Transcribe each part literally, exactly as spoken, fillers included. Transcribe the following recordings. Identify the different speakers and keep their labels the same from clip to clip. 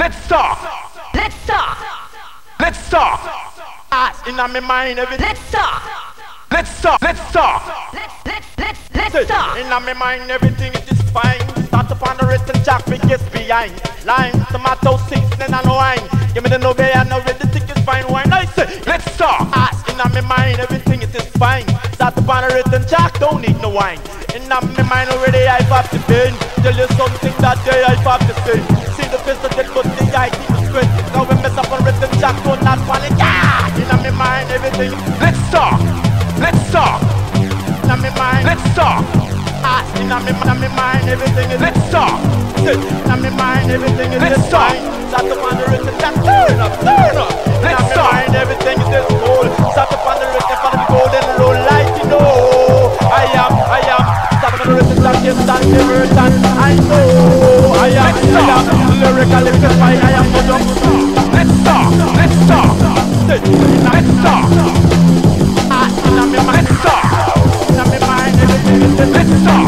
Speaker 1: Let's start.
Speaker 2: Let's start.
Speaker 1: Let's start. Ah, in my mind everything.
Speaker 2: Let's start.
Speaker 1: Let's start. Let's start.
Speaker 2: Let's let's let's let's start.
Speaker 1: In my mind everything it is fine. Start upon the written jack we get behind. Lime, tomato, seasoning and wine. Give me the no bay and no red, the tick is fine wine. I say, let's start. Ah, in my mind everything it is fine. Start upon the written jack, don't need no wine. In my mind already I've got the bin. Tell you something that day I've got the sin. See the pistol that put the eye keep the squint. Now we mess up on written jack, don't not panic. Yeah, in my mind everything. Let's start. Let's start. In my mind, let's start. Ah, in my mind everything is. Let's start. In my mind everything is. Let's start. Start upon the written jack, turn up, turn up. In my mind everything is this gold. Start upon the written for the golden roll light, you know. I am, I am. Start upon the written jack, yes, and never done. I know. I am, I am. Lyrical, if I am no dumb. Let's start. Let's start. Let's start. Ah, in my mind, let's start. In my mind everything is this. Let's start.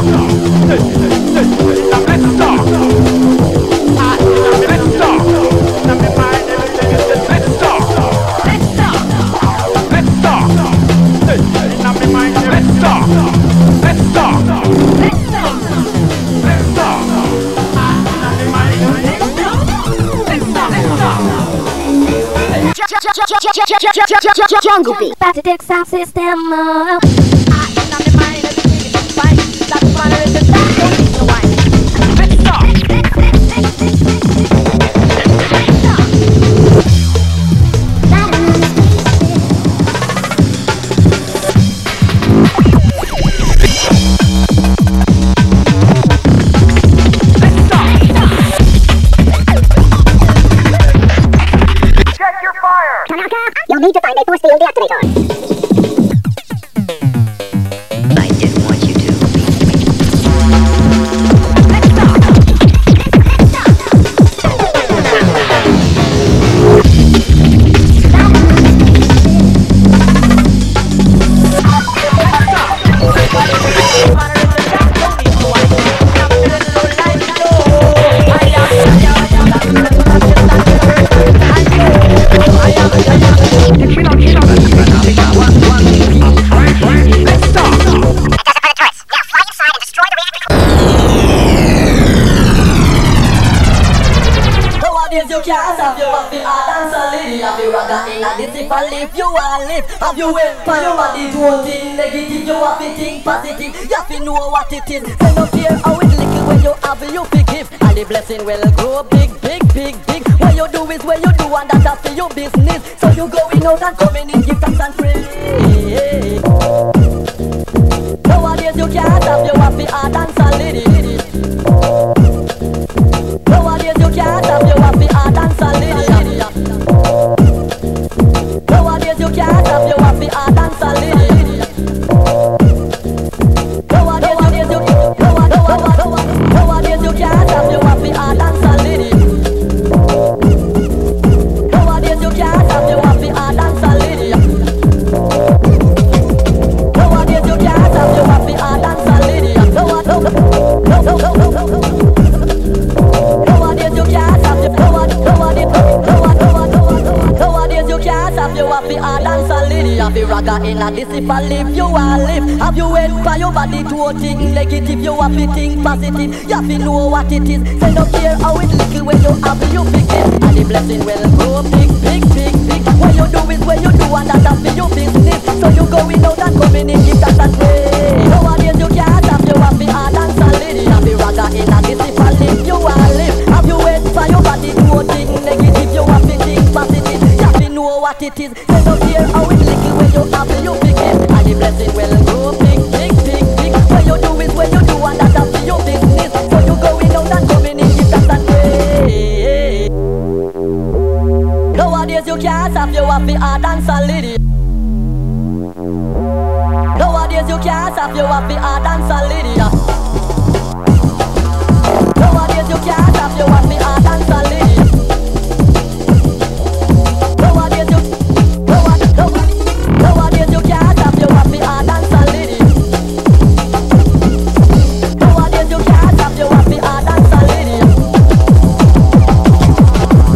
Speaker 1: Let's start. Ah, let's start. In my mind everything is this. Let's start.
Speaker 2: Let's start.
Speaker 1: Let's start. In my mind, let's start. Let's start.
Speaker 2: Let's start.
Speaker 1: Let's start. Ah, in my mind,
Speaker 2: Let's start. Let's start. Let's start.
Speaker 3: Jungle Beat. Back to Dick Sound System. uh,
Speaker 2: Ah, in my mind everything is fine. Start upon the written jack, don't need no wine. Let's start.
Speaker 3: Tanaka, you'll need to find a force field deactivator.
Speaker 4: I didn't want you to.
Speaker 2: Let's start.
Speaker 5: If you want live, have you wait for your body to think negative, you have to think positive, you have to know what it is. So no fear how it little when you have you forgive, and the blessing will grow big, big, big, big. What you do is what you do, and that's after your business. So you going out and coming in, give thanks and praise. Nowadays you can't have your happy heart and solidity. Nowadays you can't have your happy heart and solidity. Nowadays you can't have your happy heart and solidity. Nowadays you nowadays you can't have your happy heart and solidity. Nowadays you can't have your happy heart and solidity. Nowadays you can't have your happy heart and solidity. No no no no no no no. Nowadays you can't have your nowadays nowadays nowadays nowadays you can't have your happy heart and solidity. Have you ragga in a this if I live you want live. Have you wait for your body to think negative, you have to think positive. You have to know what it is. Say no care how it little when you have you pick it, and the blessing will grow big, big, big, big. What you do is what you do, and that's after your business. So you going out and coming in, give that and pray. Nowadays you can't have your happy heart and solidity. Have you ragga in a this if I live you want live. Have you wait for your body to think negative, you have to think positive. You have to know what it is. Say no care how it little when you have you pick it, and the blessing will grow big, big, big, big. What you do is what you do, and that's after your business. So you going out and coming in, give that and pray. Nowadays you can't have your happy heart and solidity. Nowadays you can't have your happy heart and solidity. Nowadays you can't have your happy heart and solidity. Nowadays you nowadays nowadays you can't have your happy heart and solidity. Nowadays you can't have your happy heart and solidity.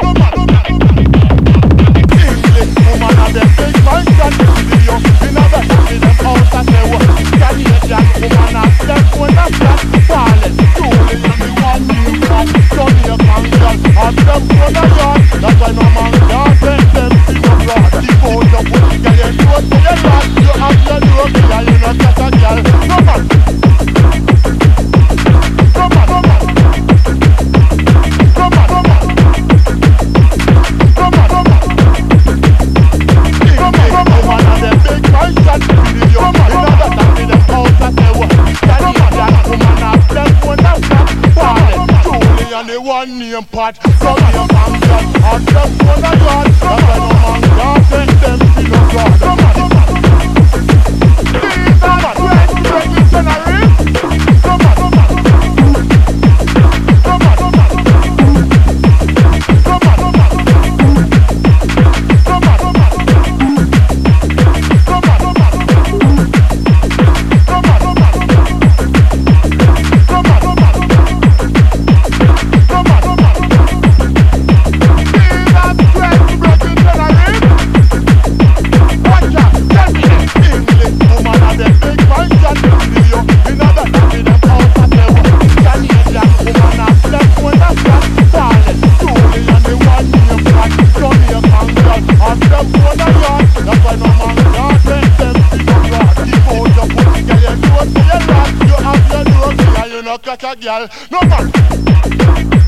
Speaker 1: English woman have them big mansion studio. In a bed with them house and they work. Canadian woman have them one of that. Wallet, truly and the one new man. Jamaican girl have them one of yard. That's why no man can't take them to your blood. Keep out your pussy girl, you know to your lad. You have your love girl, you know get a girl. No man. No man, no man. No man, no man. No man, no man. Woman and them big mansion studio. In a better with them house and they work. Canadian woman have them one of that. Wallet, Julie and the one name pot. From your man girl and them one of yard. That's why no man can't take them to your blood. No man, no man. These are twenty revolutionary. No man, no man. No man, no man. No man, no man. No man, no man. Girl, no man.